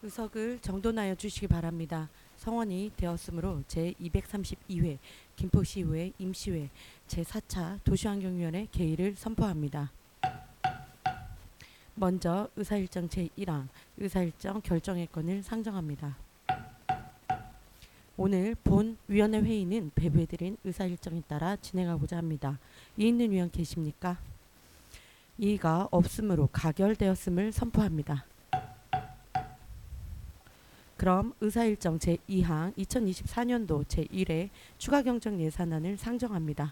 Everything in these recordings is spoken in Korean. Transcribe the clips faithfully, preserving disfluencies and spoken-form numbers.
의석을 정돈하여 주시기 바랍니다. 성원이 되었으므로 제이백삼십이 회 김포시의회 임시회 제사 차 도시환경위원회 개의를 선포합니다. 먼저 의사일정 제일 항 의사일정 결정의 건을 상정합니다. 오늘 본 위원회 회의는 배부해드린 의사일정에 따라 진행하고자 합니다. 이의 있는 위원 계십니까? 이의가 없으므로 가결되었음을 선포합니다. 그럼 의사일정 제이 항 이천이십사 년도 제일 회 추가경정 예산안을 상정합니다.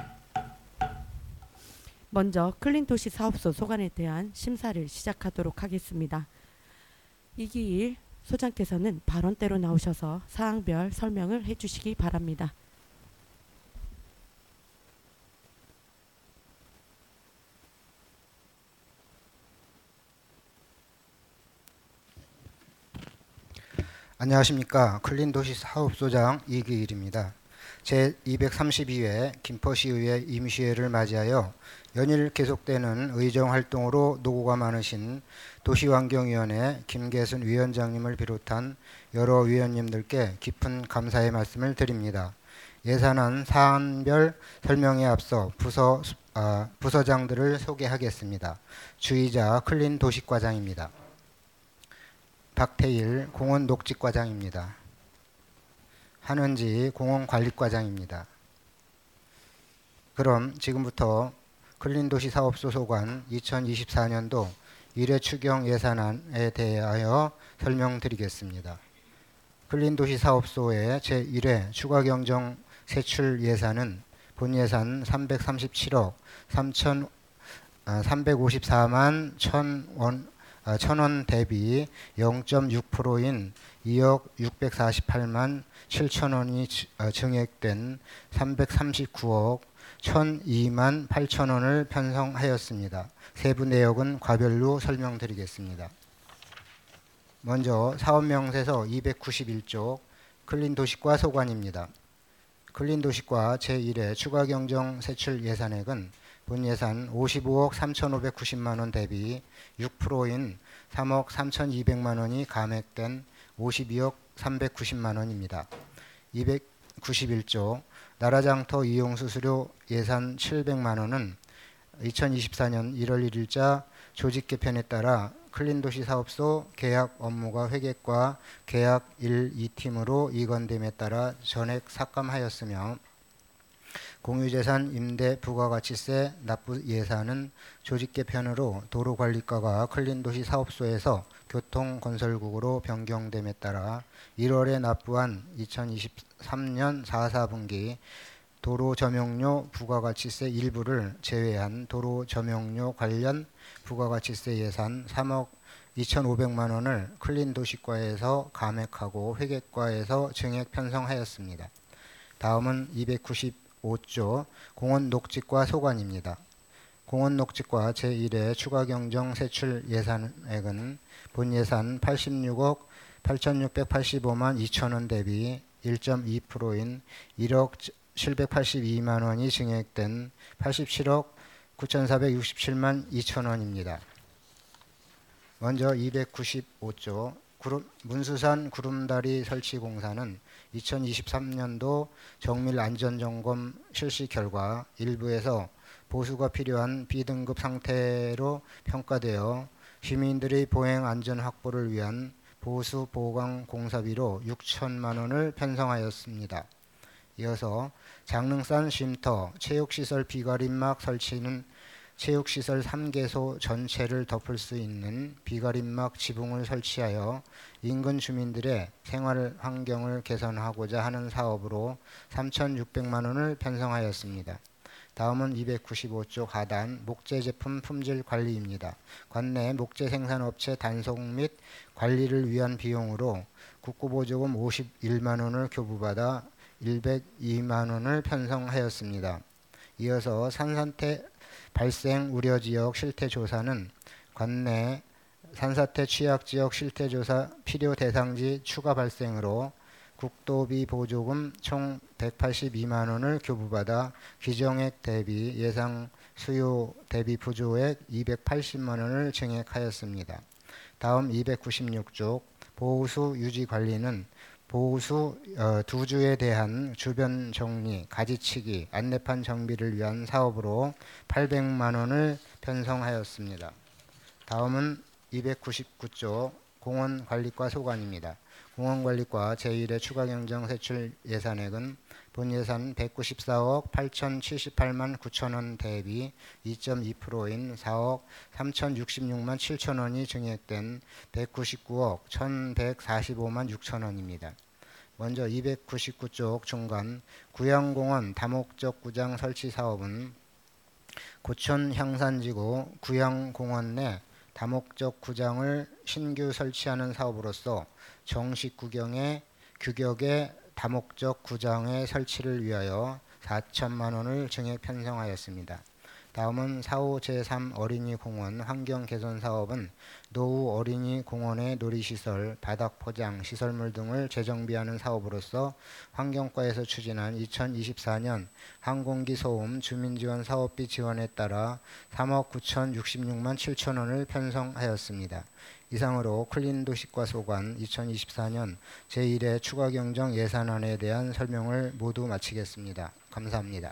먼저 클린도시 사업소 소관에 대한 심사를 시작하도록 하겠습니다. 이기일 소장께서는 발언대로 나오셔서 사항별 설명을 해주시기 바랍니다. 안녕하십니까. 클린도시 사업소장 이기일입니다. 제이백삼십이 회 김포시의회 임시회를 맞이하여 연일 계속되는 의정활동으로 노고가 많으신 도시환경위원회 김계순 위원장님을 비롯한 여러 위원님들께 깊은 감사의 말씀을 드립니다. 예산안 사안별 설명에 앞서 부서, 아, 부서장들을 소개하겠습니다. 주의자 클린도시과장입니다. 박태일 공원녹지과장입니다. 한은지 공원관리과장입니다. 그럼 지금부터 클린도시 사업소 소관 이천이십사 년도 일 회 추경 예산안에 대하여 설명드리겠습니다. 클린도시 사업소의 제일 회 추가경정 세출 예산은 본예산 삼백삼십칠억 삼백오십사만 천 원 천 원 대비 영 점 육 퍼센트인 이억 육백사십팔만 칠천 원이 증액된 삼백삼십구억 천이만 팔천 원을 편성하였습니다. 세부 내역은 과별로 설명드리겠습니다. 먼저 사업명세서 이백구십일 쪽 클린도시과 소관입니다. 클린도시과 제일 회 추가경정 세출 예산액은 본예산 오십오억 삼천오백구십만 원 대비 육 퍼센트인 삼억 삼천이백만 원이 감액된 오십이억 삼백구십만 원입니다. 이백구십일 쪽 나라장터 이용수수료 예산 칠백만 원은 이천이십사 년 일월 일일자 조직 개편에 따라 클린도시 사업소 계약 업무가 회계과 계약 일, 이 팀으로 이관됨에 따라 전액 삭감하였으며 공유재산 임대 부가가치세 납부 예산은 조직 개편으로 도로관리과가 클린도시 사업소에서 교통건설국으로 변경됨에 따라 일월에 납부한 이천이십삼 년 사, 사분기 도로점용료 부가가치세 일부를 제외한 도로점용료 관련 부가가치세 예산 삼억 이천오백만 원을 클린도시과에서 감액하고 회계과에서 증액 편성하였습니다. 다음은 이백구십오 조 공원녹지과 소관입니다. 공원녹지과 제일 회 추가경정 세출 예산액은 본예산 팔십육억 팔천육백팔십오만 이천 원 대비 일 점 이 퍼센트인 일억 칠백팔십이만 원이 증액된 팔십칠억 구천사백육십칠만 이천 원입니다. 먼저 이백구십오 조 구름, 문수산 구름다리 설치 공사는 이천이십삼 년도 정밀 안전점검 실시 결과 일부에서 보수가 필요한 B등급 상태로 평가되어 시민들의 보행 안전 확보를 위한 보수 보강 공사비로 육천만 원을 편성하였습니다. 이어서 장릉산 쉼터 체육시설 비가림막 설치는 체육시설 삼 개소 전체를 덮을 수 있는 비가림막 지붕을 설치하여 인근 주민들의 생활 환경을 개선하고자 하는 사업으로 삼천육백만 원을 편성하였습니다. 다음은 이백구십오 조 하단 목재 제품 품질 관리입니다. 관내 목재 생산업체 단속 및 관리를 위한 비용으로 국고보조금 오십일만 원을 교부받아 백이만 원을 편성하였습니다. 이어서 산사태 발생 우려 지역 실태 조사는 관내 산사태 취약 지역 실태 조사 필요 대상지 추가 발생으로 국도비 보조금 총 백팔십이만 원을 교부받아 기정액 대비 예상 수요 대비 부조액 이백팔십만 원을 증액하였습니다. 다음 이백구십육 쪽 보호수 유지 관리는 보호수 어, 두 주에 대한 주변 정리, 가지치기, 안내판 정비를 위한 사업으로 팔백만 원을 편성하였습니다. 다음은 이백구십구 쪽 공원관리과 소관입니다. 공원관리과 제일의 추가경정 세출 예산액은 본예산 백구십사억 팔천칠십팔만 구천 원 대비 이 점 이 퍼센트인 사억 삼천육십육만 칠천 원이 증액된 백구십구억 천백사십오만 육천 원입니다. 먼저 이백구십구 쪽 중간 구양공원 다목적 구장 설치 사업은 고촌 향산지구 구양공원 내 다목적 구장을 신규 설치하는 사업으로서 정식 구경의 규격의 다목적 구장의 설치를 위하여 사천만 원을 증액 편성하였습니다. 다음은 사호 제삼 어린이공원 환경개선 사업은 노후 어린이공원의 놀이시설, 바닥 포장, 시설물 등을 재정비하는 사업으로서 환경과에서 추진한 이천이십사 년 항공기 소음 주민지원 사업비 지원에 따라 삼억 구천육십육만 칠천 원을 편성하였습니다. 이상으로 클린도시과 소관 이천이십사 년 제일의 추가경정 예산안에 대한 설명을 모두 마치겠습니다. 감사합니다.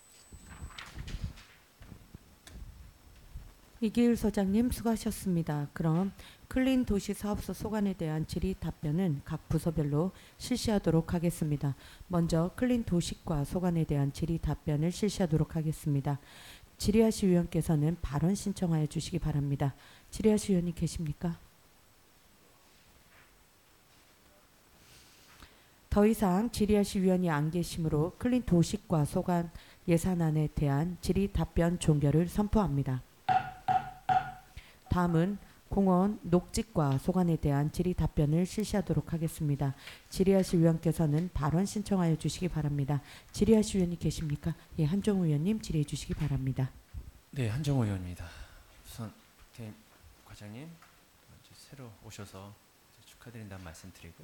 이기일 소장님 수고하셨습니다. 그럼 클린 도시 사업소 소관에 대한 질의 답변은 각 부서별로 실시하도록 하겠습니다. 먼저 클린 도시과 소관에 대한 질의 답변을 실시하도록 하겠습니다. 질의하실 위원께서는 발언 신청하여 주시기 바랍니다. 질의하실 위원이 계십니까? 더 이상 질의하실 위원이 안 계시므로 클린 도시과 소관 예산안에 대한 질의 답변 종결을 선포합니다. 다음은 공원 녹지과 소관에 대한 질의 답변을 실시하도록 하겠습니다. 질의하실 위원께서는 발언 신청하여 주시기 바랍니다. 질의하실 위원이 계십니까? 예, 한종우 의원님 질의해 주시기 바랍니다. 네, 한종우 의원입니다. 우선 박태임 과장님 이제 새로 오셔서 이제 축하드린다는 말씀 드리고요.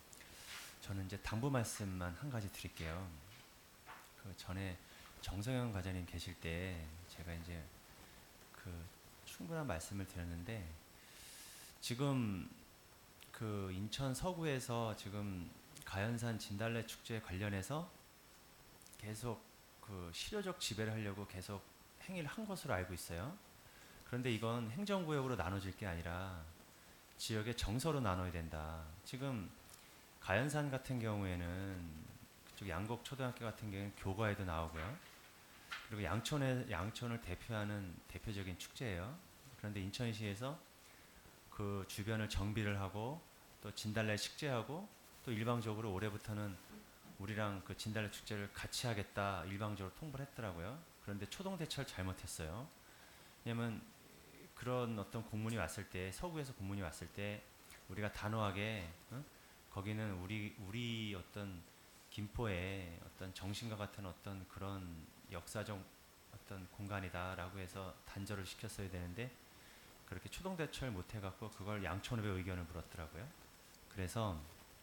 저는 이제 당부 말씀만 한 가지 드릴게요. 그 전에 정성현 과장님 계실 때 제가 이제 그 충분한 말씀을 드렸는데 지금 그 인천 서구에서 지금 가연산 진달래 축제 관련해서 계속 그 실효적 지배를 하려고 계속 행위를 한 것으로 알고 있어요. 그런데 이건 행정구역으로 나눠질 게 아니라 지역의 정서로 나눠야 된다. 지금 가연산 같은 경우에는 그쪽 양곡 초등학교 같은 경우에는 교과에도 나오고요. 그리고 양촌에 양촌을 대표하는 대표적인 축제예요. 그런데 인천시에서 그 주변을 정비를 하고 또 진달래 식재하고 또 일방적으로 올해부터는 우리랑 그 진달래 축제를 같이 하겠다 일방적으로 통보를 했더라고요. 그런데 초동 대처를 잘못했어요. 왜냐면 그런 어떤 공문이 왔을 때 서구에서 공문이 왔을 때 우리가 단호하게 어? 거기는 우리 우리 어떤 김포의 어떤 정신과 같은 어떤 그런 역사적 어떤 공간이다라고 해서 단절을 시켰어야 되는데 그렇게 초동 대처를 못 해갖고 그걸 양촌읍의 의견을 물었더라고요. 그래서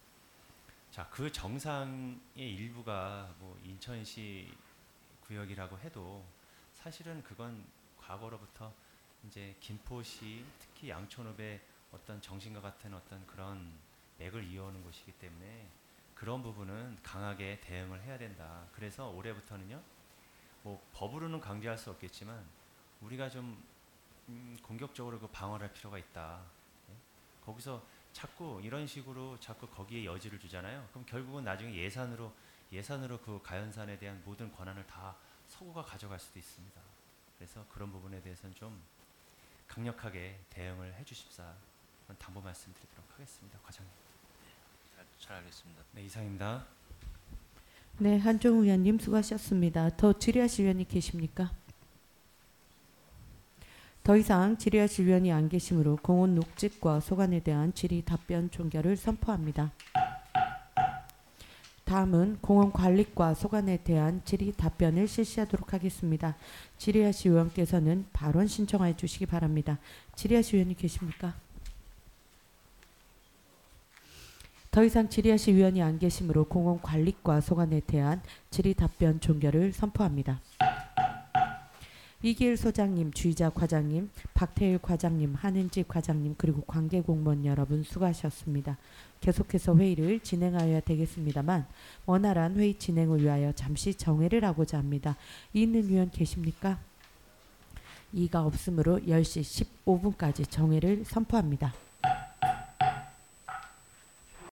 자, 그 정상의 일부가 뭐 인천시 구역이라고 해도 사실은 그건 과거로부터 이제 김포시 특히 양촌읍의 어떤 정신과 같은 어떤 그런 맥을 이어오는 곳이기 때문에 그런 부분은 강하게 대응을 해야 된다. 그래서 올해부터는요. 뭐 법으로는 강제할 수 없겠지만 우리가 좀 음, 공격적으로 그 방어를 할 필요가 있다. 예? 거기서 자꾸 이런 식으로 자꾸 거기에 여지를 주잖아요. 그럼 결국은 나중에 예산으로 예산으로 그 가연산에 대한 모든 권한을 다 서구가 가져갈 수도 있습니다. 그래서 그런 부분에 대해서는 좀 강력하게 대응을 해주십사. 당부 말씀드리도록 하겠습니다, 과장님. 잘, 잘 알겠습니다. 네, 이상입니다. 네, 한종우 의원님 수고하셨습니다. 더 질의하실 위원이 계십니까? 더 이상 질의하실 위원이 안 계시므로 공원 녹지과 소관에 대한 질의 답변 종결을 선포합니다. 다음은 공원관리과 소관에 대한 질의 답변을 실시하도록 하겠습니다. 질의하실 위원께서는 발언 신청하여 주시기 바랍니다. 질의하실 위원이 계십니까? 더 이상 질의하실 위원이 안 계시므로 공원관리과 소관에 대한 질의 답변 종결을 선포합니다. 이기일 소장님, 주의자 과장님, 박태일 과장님, 한은지 과장님 그리고 관계 공무원 여러분 수고하셨습니다. 계속해서 회의를 진행하여야 되겠습니다만 원활한 회의 진행을 위하여 잠시 정회를 하고자 합니다. 있는 위원 계십니까? 이가 없으므로 열 시 십오 분까지 정회를 선포합니다.